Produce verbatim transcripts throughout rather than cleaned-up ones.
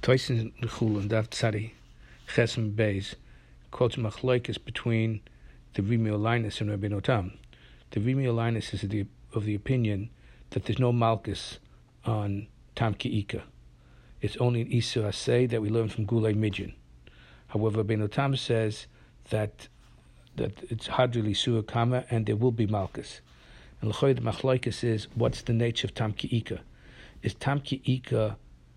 Toysin Chul and Dav Tzadi Chesem Beis quotes Machlokes between the Rimi Linus and Rabbeinu Tam. The Rimi Linus is the, of the opinion that there's no Malchus on Tam Ki'ika. It's only an Isur Asay that we learn from Gulei Midyan. However, Rabbeinu Tam says that that it's Hadri L'Isur Kama and there will be Malchus. And L'choy the Machlokes is, what's the nature of Tam Ki'ika? Is Tam Ki'ika,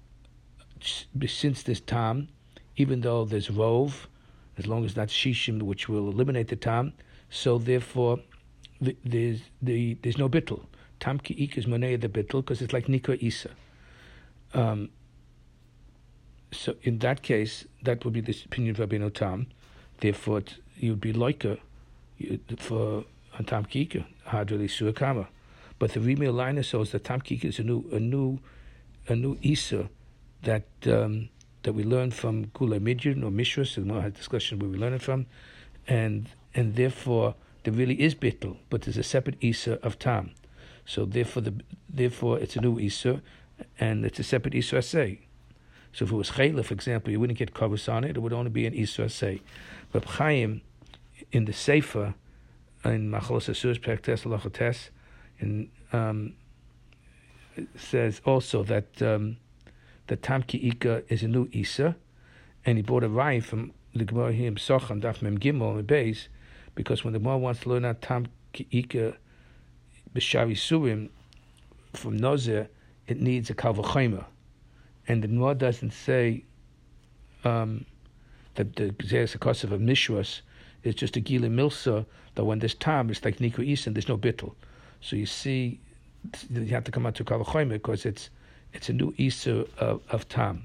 since there's Tam, even though there's Rov, as long as that's Shishim, which will eliminate the Tam, so therefore the, there's the there's no Bittul. Tam Ki'ika is Monei the Bittul because it's like Nikra Isa. Um, so in that case, that would be the opinion of Rabbeinu Tam. Therefore, it, you would be loika for on Tam Ki'ika, Hadrili Suakama. But the Rimi Linus shows that Tam Ki'ika is a new a new a new Isa that um, that we learn from Gulei Midyan or Mishras, so we had a discussion where we learn it from, and and therefore there really is Bittul, but there's a separate Isa of Tam. So therefore the therefore it's a new Isa, and it's a separate Isa Asay. So if it was Chayla, for example, you wouldn't get Kavus on it, it would only be an Isa Asay. But Chaim, in the Sefer, in Machalos Asuras Perek Halacha and um, it says also that um, that Tam Ki'ika is a new Isa, and he brought a raya from the Gemara here in Pesachim, Daf Mem Gimel and Beis, because when the Gemara wants to learn out Tam Ki'ika B'Shari Surim from Nozer, it needs a Kal V'Chomer, and the Gemara doesn't say um, that the Gzeres HaKosav of Mishras is just a Gila Milsa, that when there's Tam, it's like Nikra Isa and there's no Bittul. So you see, you have to come out to Kal V'Chomer because it's it's a new Isa of, of Tam.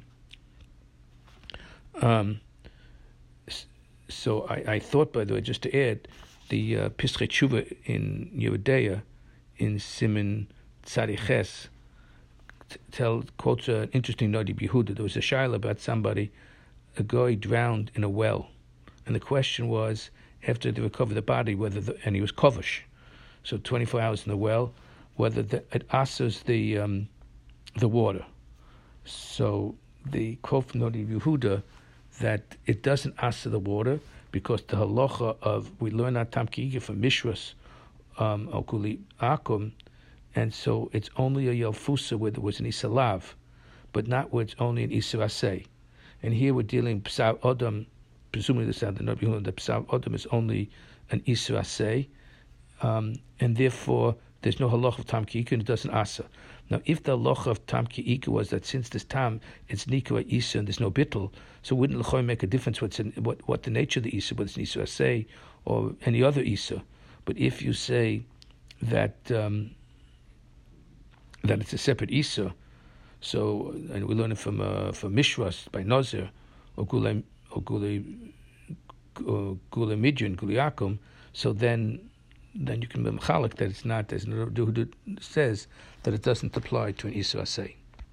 Um, so I, I thought, by the way, just to add, the uh, Pischei Tshuva in Yehudeya, in Siman Tzadi Ches, tell quotes an interesting Nodi Yehuda. There was a shaila about somebody, a guy drowned in a well, and the question was, after they recovered the body, whether the, and he was kovish, so twenty-four hours in the well, whether the, it answers the um, the water. So the quote from Nodi Yehuda that it doesn't answer the water because the halacha of we learn our Tam Ki'ika from Mishras um, or Kuli Akum, and so it's only a Yelfusa where there was an Isalav, but not where it's only an Isur Asay. And here we're dealing Psav Odom, presumably this is the Nodi Yehuda, that Psav Odom is only an Isur Asay, um, and therefore there's no halacha of Tam Ki'ika and it doesn't answer. Now, if the halacha of Tam Ki'ika was that since this Tam, it's Nikra Isa and there's no Bittul, so wouldn't L'choy make a difference what's in, what, what the nature of the Isa, whether it's an Isur Asay or any other Isa. But if you say that um, that it's a separate Isa, so, and we learn it from uh, from Mishras by Nozer, or Gulei, or Gulei, or Gulei Midyan, Gulei Akum, so then then you can be mechalik that it's not, as Nodi Yehuda says, that it doesn't apply to an Isur Asay.